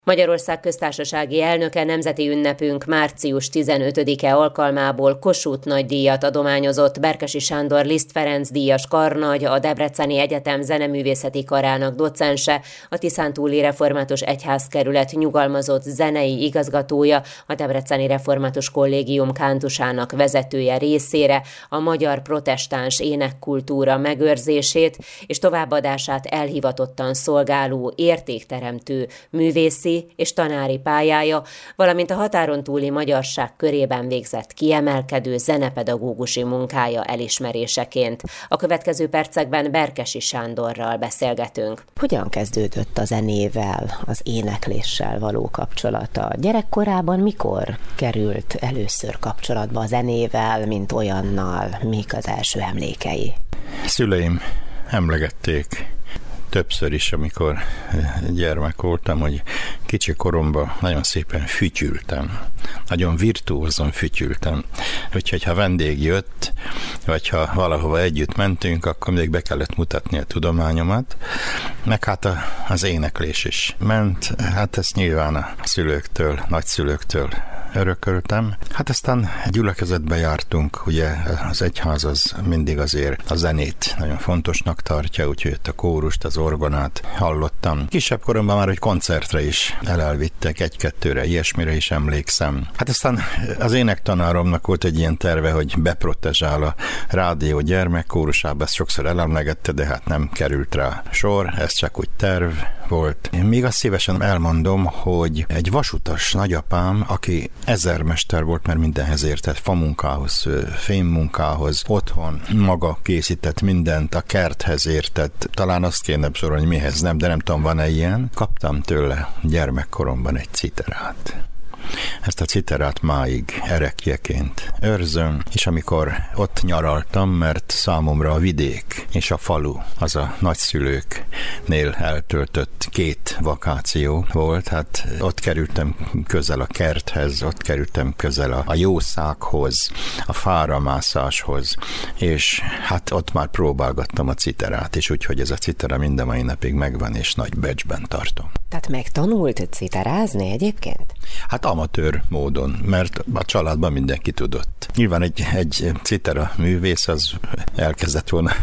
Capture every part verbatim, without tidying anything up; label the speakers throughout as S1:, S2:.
S1: Magyarország köztársasági elnöke nemzeti ünnepünk március tizenötödike alkalmából Kossuth nagydíjat adományozott Berkesi Sándor Liszt Ferenc díjas karnagy, a Debreceni Egyetem zeneművészeti karának docense, a Tiszántúli Református Egyházkerület nyugalmazott zenei igazgatója, a Debreceni Református Kollégium kántusának vezetője részére a magyar protestáns énekkultúra megőrzését és továbbadását elhivatottan szolgáló értékteremtő művészi és tanári pályája, valamint a határon túli magyarság körében végzett kiemelkedő zenepedagógusi munkája elismeréseként. A következő percekben Berkesi Sándorral beszélgetünk.
S2: Hogyan kezdődött a zenével, az énekléssel való kapcsolata? Gyerekkorában mikor került először kapcsolatba a zenével, mint olyannal? Mik az első emlékei?
S3: Szüleim emlegették többször is, amikor gyermek voltam, hogy kicsi koromban nagyon szépen fütyültem. Nagyon virtuózon fütyültem. Úgyhogy ha vendég jött, vagy ha valahova együtt mentünk, akkor mindig be kellett mutatni a tudományomat. Meg hát a, az éneklés is ment. Hát ezt nyilván a szülőktől, nagyszülőktől örököltem. Hát aztán gyülekezetbe jártunk, ugye az egyház az mindig azért a zenét nagyon fontosnak tartja, úgyhogy a kórust, az orgonát hallottam. Kisebb koromban már, hogy koncertre is elelvittek, egy-kettőre, ilyesmire is emlékszem. Hát aztán az énektanáromnak volt egy ilyen terve, hogy beprotezsál a rádió gyermekkórusába, ezt sokszor elemlegette, de hát nem került rá sor, ez csak úgy terv volt. Én még azt szívesen elmondom, hogy egy vasutas nagyapám, aki ezermester volt, mert mindenhez értett, famunkához, fémmunkához, otthon maga készített mindent, a kerthez értett, talán azt kéne sorolni, mihez nem, de nem tudom, van-e ilyen. Kaptam tőle gyermekkoromban egy citerát. Ezt a citerát máig erekjeként őrzöm, és amikor ott nyaraltam, mert számomra a vidék és a falu az a nagyszülőknél eltöltött két vakáció volt, hát ott kerültem közel a kerthez, ott kerültem közel a, a jószághoz, a fáramászáshoz, és hát ott már próbálgattam a citerát, és úgyhogy ez a citera minden mai napig megvan, és nagy becsben tartom.
S2: Tehát megtanult citerázni egyébként?
S3: Hát amatőr módon, mert a családban mindenki tudott. Nyilván egy, egy citera művész az elkezdett volna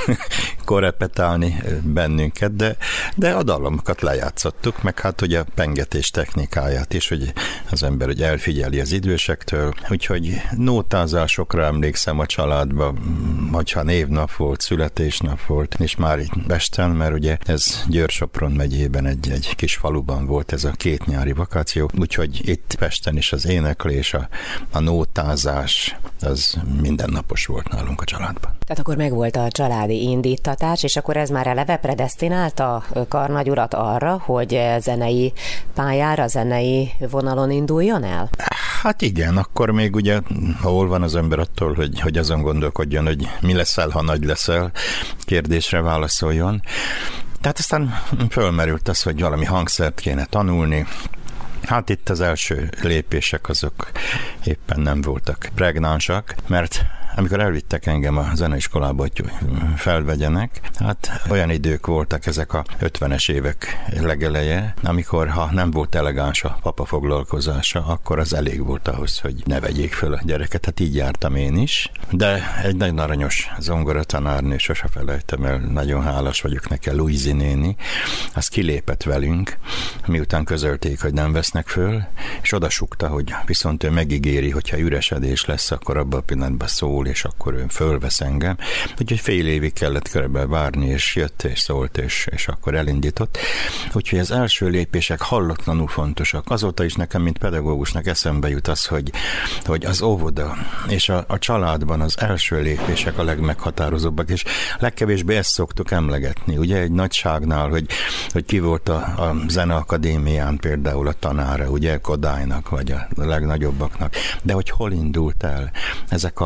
S3: korrepetálni bennünket, de, de a dalomokat lejátszottuk, meg hát ugye a pengetés technikáját is, hogy az ember hogy elfigyeli az idősektől, úgyhogy nótázásokra emlékszem a családban, hogyha névnap volt, születésnap volt, és már itt Pesten, mert ugye ez Győr-Sopron megyében egy, egy kis faluban volt ez a két nyári vakáció, úgyhogy itt Pesten is az éneklés, a, a nótázás, az mindennapos volt nálunk a családban.
S2: Tehát akkor megvolt a családi indítatás, és akkor ez már eleve predesztinálta a karnagyurat arra, hogy zenei pályára, zenei vonalon induljon el?
S3: Hát igen, akkor még ugye, hol van az ember attól, hogy, hogy azon gondolkodjon, hogy mi leszel, ha nagy leszel, kérdésre válaszoljon. Tehát aztán fölmerült az, hogy valami hangszert kéne tanulni. Hát itt az első lépések azok éppen nem voltak pregnánsak, mert amikor elvittek engem a zeneiskolába, hogy felvegyenek, hát olyan idők voltak ezek a ötvenes évek legeleje, amikor ha nem volt elegáns a papa foglalkozása, akkor az elég volt ahhoz, hogy ne vegyék föl a gyereket. Hát így jártam én is. De egy nagyon aranyos zongoratanárnő, sose felejtem el, nagyon hálás vagyok neki, Luizi néni, az kilépett velünk, miután közölték, hogy nem vesznek föl, és odasukta, hogy viszont ő megígéri, hogyha üresedés lesz, akkor abban a pillanatban szól, és akkor ő fölvesz engem. Úgyhogy fél évig kellett körülbelül várni, és jött, és szólt, és, és akkor elindított. Úgyhogy az első lépések hallotlanul fontosak. Azóta is nekem, mint pedagógusnak eszembe jut az, hogy, hogy az óvoda és a, a családban az első lépések a legmeghatározóbbak, és legkevésbé ezt szoktuk emlegetni. Ugye egy nagyságnál, hogy, hogy ki volt a, a Zeneakadémián például a tanára, ugye Kodálynak, vagy a legnagyobbaknak, de hogy hol indult el ezek a név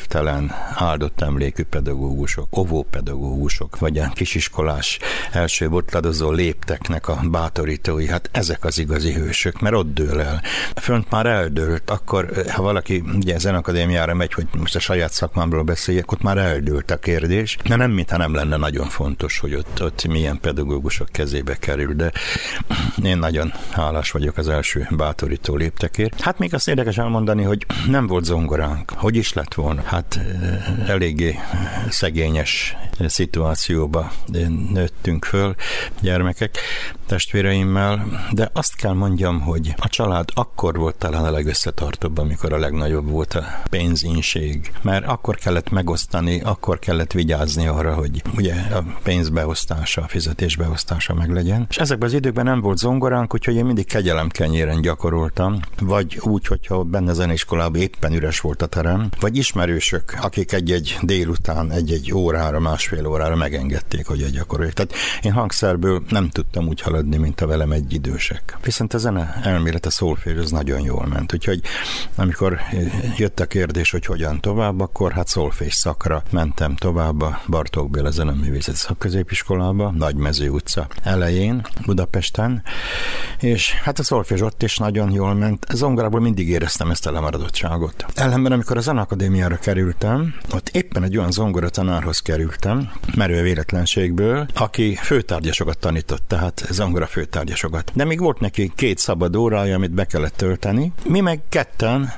S3: névtelen, áldott emlékű pedagógusok, óvópedagógusok, vagy a kisiskolás első botladozó lépteknek a bátorítói, hát ezek az igazi hősök, mert ott dől el. Fönt már eldőlt, akkor, ha valaki ugye zenakadémiára megy, hogy most a saját szakmámról beszéljek, ott már eldőlt a kérdés, de nem mintha nem lenne nagyon fontos, hogy ott, ott milyen pedagógusok kezébe kerül, de én nagyon hálás vagyok az első bátorító léptekért. Hát még azt érdekes elmondani, hogy nem volt zongoránk. Hogy is lett volna? Hát eléggé szegényes szituációba nőttünk föl gyermekek testvéreimmel, de azt kell mondjam, hogy a család akkor volt talán a legösszetartóbb, amikor a legnagyobb volt a pénzinség, mert akkor kellett megosztani, akkor kellett vigyázni arra, hogy ugye a pénzbeosztása, a fizetésbeosztása meglegyen. És ezekben az időkben nem volt zongoránk, úgyhogy én mindig kegyelemkenyéren gyakoroltam, vagy úgy, hogyha benne zeneiskolában éppen üres volt a terem, vagy ismerősök, akik egy-egy délután, egy-egy órára, másfél órára megengedték, hogy egy gyakorolják. Tehát én hangszerből nem tudtam úgy haladni, mint a velem egy idősek. Viszont a zene elmélet, a szólfés, az nagyon jól ment. Úgyhogy amikor jött a kérdés, hogy hogyan tovább, akkor hát szólfés szakra mentem tovább a Bartók Béla Zeneművészeti Szakközépiskolába, Nagymező utca elején, Budapesten, és hát a szólfés ott is nagyon jól ment. Zongorából mindig éreztem ezt a lemaradottságot. Ellenben, amikor a Zeneakadémiára kerültem, ott éppen egy olyan zongoratanárhoz kerültem, merő véletlenségből, aki főtárgyasokat tanított, tehát zongora főtárgyasokat. De még volt neki két szabad órája, amit be kellett tölteni. Mi meg ketten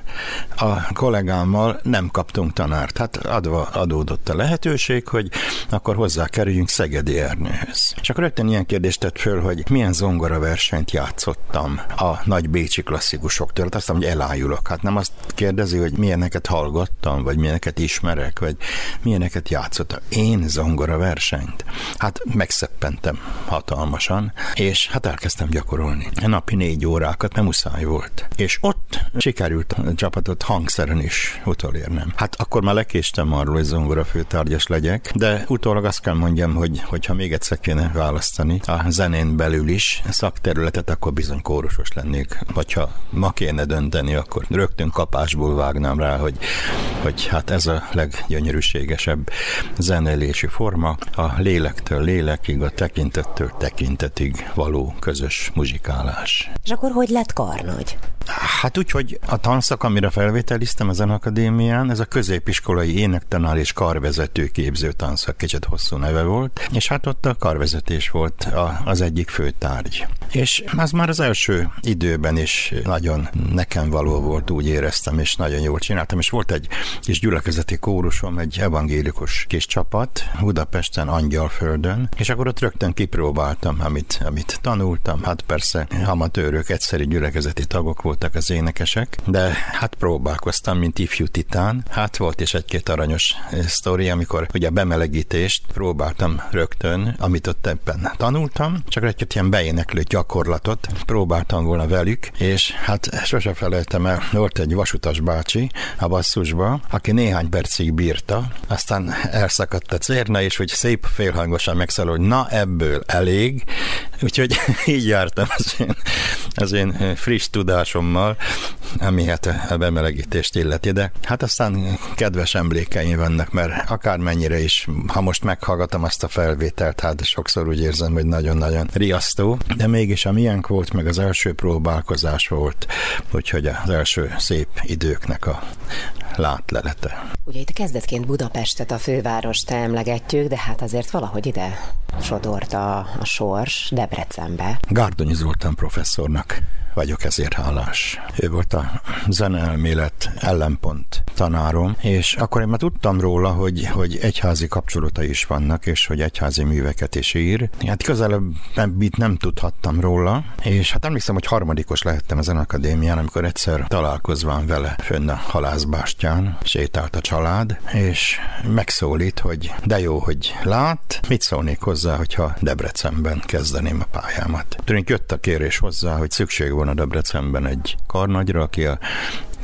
S3: a kollégámmal nem kaptunk tanárt. Hát adva adódott a lehetőség, hogy akkor hozzá kerüljünk Szegedi Ernőhöz. És akkor rögtön ilyen kérdést tett föl, hogy milyen zongora versenyt játszottam a nagy bécsi klasszikusoktól. Hát azt mondom, hogy elájulok. Hát nem azt kérdezi, hogy milyeneket hallgattam, vagy milyeneket ismerek, vagy milyeneket játszottam. Én zongora versenyt. Hát megszeppentem hatalmasan, és hát elkezdtem gyakorolni. Napi négy órákat, nem muszáj volt. És ott sikerült a csapatot hangszeren is utolérnem. Hát akkor már lekéstem arról, hogy zongora főtárgyas legyek, de utólag azt kell mondjam, hogy hogyha még egyszer kéne választani a zenén belül is szakterületet, akkor bizony kórusos lennék. Vagy ha ma kéne dönteni, akkor rögtön kapásból vágnám rá, hogy, hogy hát ez a leggyönyörűségesebb zenélési forma, a lélektől lélekig, a tekintettől tekintetig való közös muzsikálás.
S2: És akkor hogy lett karnagy?
S3: Hát úgy, hogy a tanszak, amire felvételiztem a Zeneakadémián, ez a középiskolai énektanár és karvezető képző tanszak, kicsit hosszú neve volt, és hát ott a karvezetés volt a, az egyik fő tárgy. És az már az első időben is nagyon nekem való volt, úgy éreztem, és nagyon jól csináltam, és volt egy kis gyülekezeti kórusom, egy evangélikus kis csapat Budapesten, Angyalföldön, és akkor ott rögtön kipróbáltam, amit, amit tanultam. Hát persze amatőrök, egyszerű gyülekezeti tagok voltak az énekesek, de hát próbálkoztam, mint ifjú titán. Hát volt is egy-két aranyos sztori, amikor ugye a bemelegítést próbáltam rögtön, amit ott ebben tanultam, csak egy ilyen beéneklő gyakorlatot próbáltam volna velük, és hát sose felejtem el, volt egy vasutas bácsi a basszusba, aki néhány percig bírta, aztán elszakadt a cérna, és hogy szép félhangosan megszólal, hogy na ebből elég, úgyhogy így jártam az én, az én friss tudásommal, ami hát a bemelegítést illeti, de hát aztán kedves emlékeim vannak, mert akármennyire is, ha most meghallgatom azt a felvételt, hát sokszor úgy érzem, hogy nagyon-nagyon riasztó, de mégis a miénk volt, meg az első próbálkozás volt, úgyhogy az első szép időknek a látlelete.
S2: Ugye itt kezdetként Budapestet, a fővárost emlegetjük, de hát azért valahogy ide sodort a, a sors Debrecenbe.
S3: Gárdonyi Zoltán professzornak vagyok ezért hálás. Ő volt a zeneelmélet ellenpont tanárom, és akkor én már tudtam róla, hogy, hogy egyházi kapcsolatai is vannak, és hogy egyházi műveket is ír. Hát közelebb itt nem tudhattam róla, és hát emlékszem, hogy harmadikos lehettem a Zeneakadémián, amikor egyszer találkozván vele fönn a halászbástyán, sétált a család, és megszólít, hogy de jó, hogy lát, mit szólnék hozzá, hogyha Debrecenben kezdeném a pályámat. Tőlünk jött a kérés hozzá, hogy szükség volna Debrecenben egy karnagyra, aki a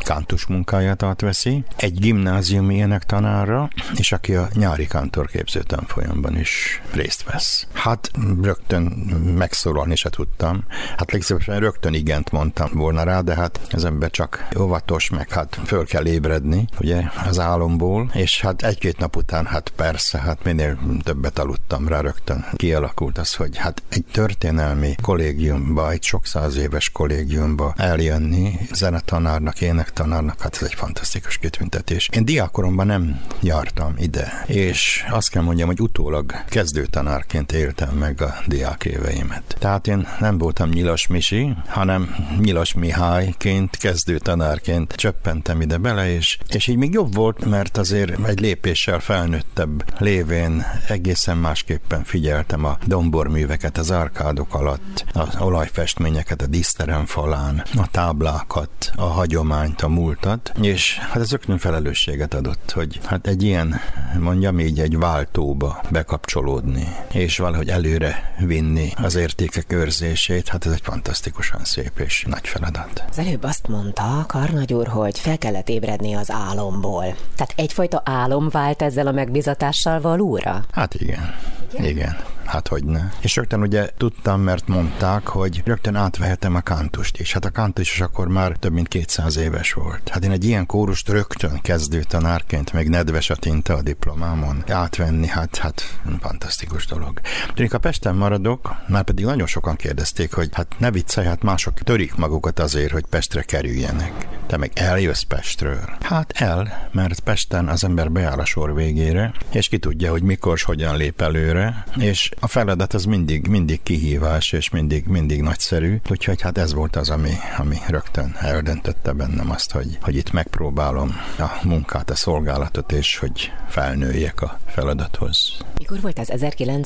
S3: kántus munkáját átveszi, egy gimnáziumi énektanárra, és aki a nyári kántorképző tanfolyamban is részt vesz. Hát rögtön megszólalni se tudtam. Hát legszívesen rögtön igent mondtam volna rá, de hát az ember csak óvatos, meg hát föl kell ébredni, ugye, az álomból, és hát egy-két nap után, hát persze, hát minél többet aludtam rá, rögtön kialakult az, hogy hát egy történelmi kollégiumba, egy sok száz éves kollégiumba eljönni zenetanárnak, énektanárnak, hát ez egy fantasztikus kitüntetés. Én diákoromban nem jártam ide, és azt kell mondjam, hogy utólag kezdőtanárként éltem meg a diák éveimet. Tehát én nem voltam Nyilas Misi, hanem Nyilas Mihályként, kezdőtanárként csöppentem ide bele, és, és így még jobb volt, mert azért egy lépéssel felnőttebb lévén egészen másképpen figyeltem a domborműveket az árkádok alatt, az olajfestményeket a díszterem falán, a táblákat, a hagyományt, a múltat, és hát ez rögtön felelősséget adott, hogy hát egy ilyen, mondjam így, egy váltóba bekapcsolódni, és valahogy előre vinni az értékek őrzését, hát ez egy fantasztikusan szép és nagy feladat.
S2: Az előbb azt mondta Karnagy úr, hogy fel kellett ébredni az álomból. Tehát egyfajta álom vált ezzel a megbizatással valóra?
S3: Hát igen, igen. igen. Hát hogyne. És rögtön ugye tudtam, mert mondták, hogy rögtön átvehetem a kántust is. Hát a kántus is akkor már több mint kétszáz éves volt. Hát én egy ilyen kórust rögtön kezdőtanárként, még nedves a tinta a diplomámon átvenni, hát, hát fantasztikus dolog. Tűnik, a Pesten maradok, már pedig nagyon sokan kérdezték, hogy hát ne viccelj, hát mások törik magukat azért, hogy Pestre kerüljenek. Te meg eljössz Pestről. Hát el, mert Pesten az ember beáll a sor végére, és ki tudja, hogy mikor, hogyan lép előre, és a feladat az mindig, mindig kihívás, és mindig, mindig nagyszerű, úgyhogy hát ez volt az, ami, ami rögtön eldöntötte bennem azt, hogy, hogy itt megpróbálom a munkát, a szolgálatot, és hogy felnőjek a feladathoz.
S2: Mikor volt ez?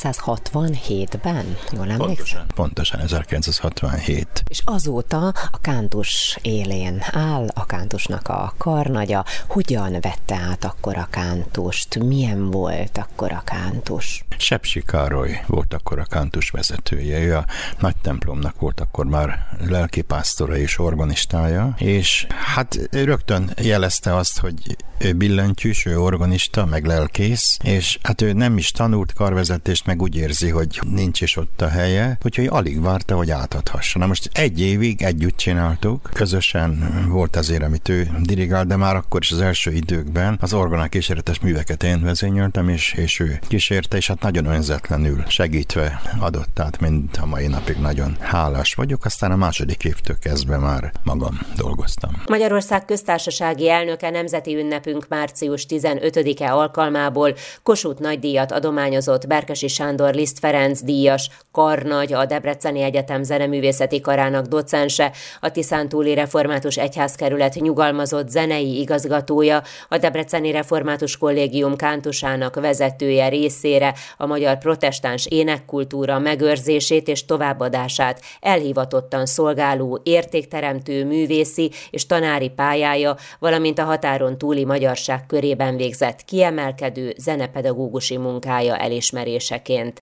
S2: ezerkilencszázhatvanhétben? Jól emlékszem?
S3: Pontosan, pontosan ezerkilencszázhatvanhét.
S2: És azóta a kántus élén áll, a kántusnak a karnagya. Hogyan vette át akkor a kántust? Milyen volt akkor a kántus?
S3: Sepsi Károly volt akkor a kántus vezetője. Ő a nagy templomnak volt akkor már lelkipásztora és organistája, és hát rögtön jelezte azt, hogy ő billentyűs, ő organista, meg lelkész, és hát ő nem is tanult karvezetést, meg úgy érzi, hogy nincs is ott a helye, úgyhogy alig várta, hogy átadhassa. Na most egy évig együtt csináltuk, közösen volt azért, amit ő dirigál, de már akkor is az első időkben az orgonál kíséretes műveket én vezényeltem, és, és ő kísérte, és hát nagyon önzetlenül segítve adott át, mint a mai napig nagyon hálás vagyok, aztán a második évtől kezdve már magam dolgoztam.
S1: Magyarország köztársasági elnöke nemzeti ünnepünk március tizenötödike alkalmából Kossuth nagydíjat adományozott Berkesi Sándor Liszt Ferenc díjas karnagy, a Debreceni Egyetem zeneművészeti karának docense, a Tiszántúli Református Egyházkerület nyugalmazott zenei igazgatója, a Debreceni Református Kollégium kántusának vezetője részére a magyar protestáns énekkultúra megőrzését és továbbadását elhivatottan szolgáló értékteremtő művészi és tanári pályája, valamint a határon túli magyarság körében végzett kiemelkedő zenepedagógusi munkája elismeréseként.